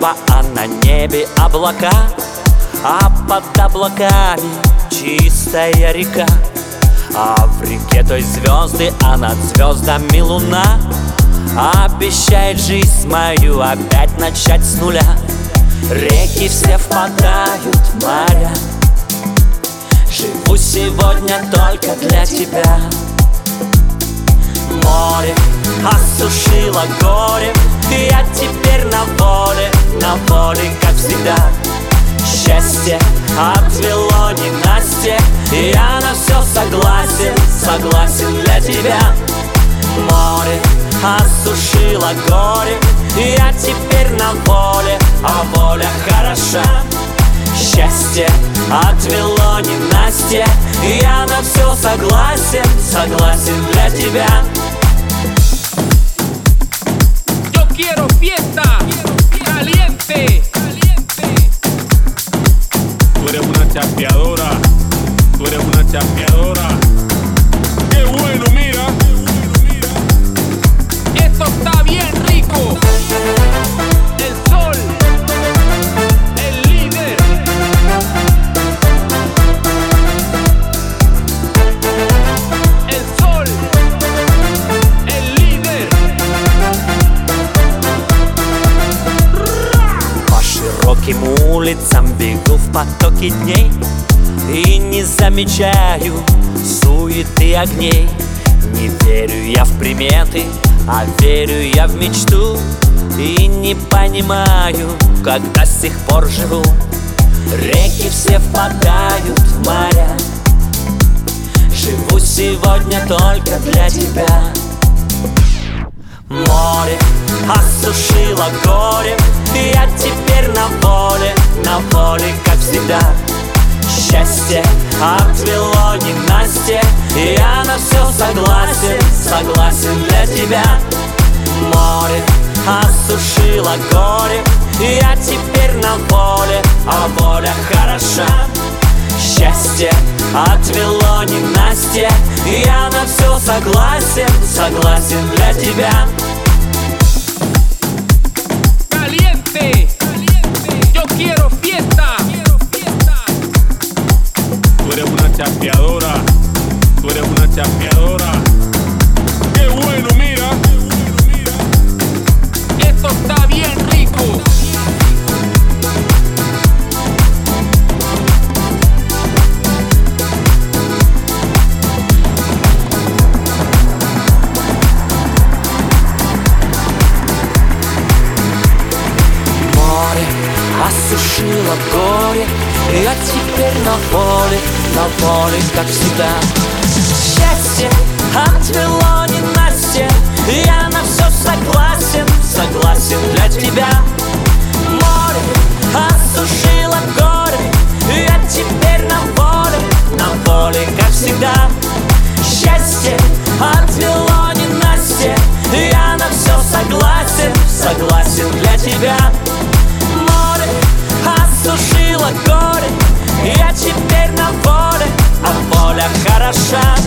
небо, а на небе облака, а под облаками чистая река. А в реке той звезды, а над звездами луна обещает жизнь мою опять начать с нуля. Реки все впадают в моря, живу сегодня только для тебя. Море осушило горе, я теперь на воле, как всегда. Счастье отвело ненастье, я на все согласен для тебя. Море осушило горе, я теперь на воле, а воля хороша. Счастье отвело ненастье, я на все согласен для тебя. Yo quiero fiesta, caliente. Tú eres una chapeadora, tú eres una chapeadora. ¡Qué bueno, mira! Esto está bien rico. El sol, el líder. El sol, el líder. По широким улицам бегу в потоке дней и не замечаю суеты огней. Не верю я в приметы, а верю я в мечту. И не понимаю, как до сих пор живу. Реки все впадают в моря, живу сегодня только для тебя. Море осушило горе, я теперь на воле, как всегда. Счастье отвело ненастье, я на все согласен для тебя. Море осушило горе, я теперь на воле, а воля хороша. Счастье отвело ненастье, я на все согласен для тебя. Caliente. Yo quiero fiesta. Tú eres una chapeadora, tú eres una chapeadora. ¡Qué bueno, mira! Esto está bien rico. Море осушило горе, я теперь на воле, как всегда. Счастье отвело ненастье, я на все согласен для тебя. Море осушило горе, я теперь на воле, как всегда. Счастье отвело ненастье, я на все согласен для тебя. Море осушило горе, я теперь на воле, а воля хороша.